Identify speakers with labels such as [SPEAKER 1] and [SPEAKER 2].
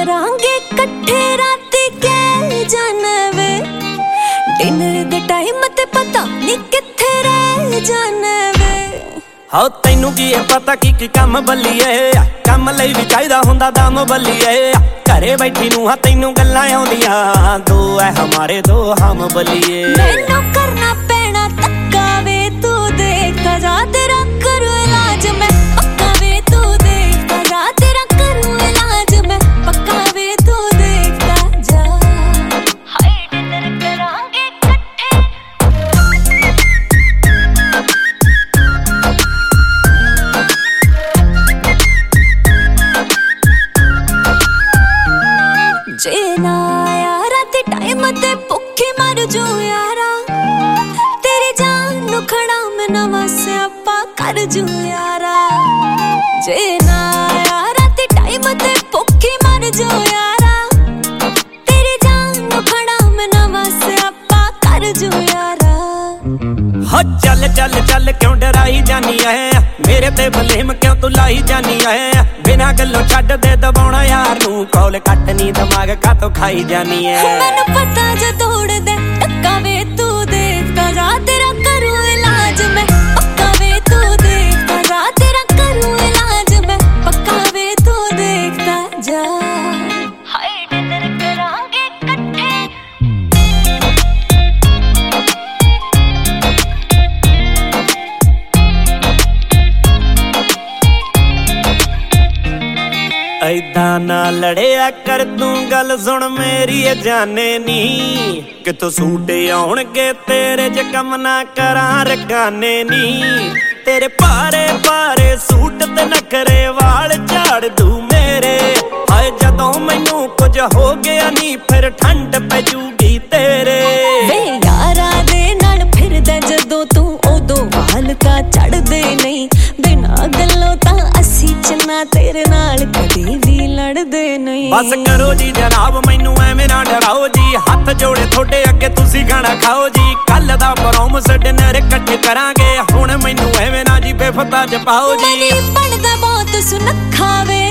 [SPEAKER 1] करांगे कट्ठे राती के जानवे डिनर दे टाइम ते पता नहीं किथे रह जानवे।
[SPEAKER 2] हाँ तैनू की है पता की कम बल्लीए कम लई भी चाहिदा हुंदा दम बल्लीए घरे बैठी नू हाँ तैनू गल्लां आउंदियां दो है हमारे दो हम बल्लीए।
[SPEAKER 1] मैनू करना पैना तक्का वे तू देखता जा तेरा करूं इलाज मैं पक्का वे तू देखता जा तेरा करूं इलाज मैं पक्का वे तू देखता जा। हाय डिनर करांगे कट्ठे जे ना आया रात टाइम ते भुखे मर जू यारा तेरी जान नु खड़ा मैं नवा स्यापा कर जू यारा। जे ना आया रात टाइम ते भुखे मर जू यारा तेरी जान नु खड़ा मैं नवा स्यापा कर जू यारा।
[SPEAKER 2] हाँ चल चल चल क्यों डराई जानी है मेरे ते बलेम क्यों तू लाई जानी है बिना गल्लों छड्ड दे दबाउणा यार नू कॉल कट नी दिमाग का तो खाई जानी है।
[SPEAKER 1] मैनू पता जो तोड़ दे टक्का वे तू देखता जा तेरा करूं इलाज मैं पक्का वे तू देखता जा तेरा करूं इलाज मैं पक्का वे तू देखता जा। हाय डिनर करांगे कट्ठे
[SPEAKER 2] ऐदा ना लड़िया कर तू गल सुन मेरी जाने नी कितों सूटे आउणगे तेरे च कम ना करां रगाने नी तेरे भारे भारे सूट ते नखरे वाल झाड़ दू मेरे। हाय जदों मैनू कुछ हो गया नी फिर ठंड पैजूगी तेरे।
[SPEAKER 1] वे यारा दे नाल फिरदा जदों तू उदों वाल का चढ़दे नहीं बिना गल्लों तां असी चन्ना तेरे नाल कदी भी लड़दे नहीं।
[SPEAKER 2] बस करो जी जनाब मैनू एवें ना डराओ जी हथ जोड़े थोड़े अगे तुसी खाना खाओ जी कल दा प्रॉमिस डिनर इकट्ठे करांगे हुण मैनू एवें ना जी बेफता च पाओ जी।
[SPEAKER 1] बनदा बहुत सुनखा वे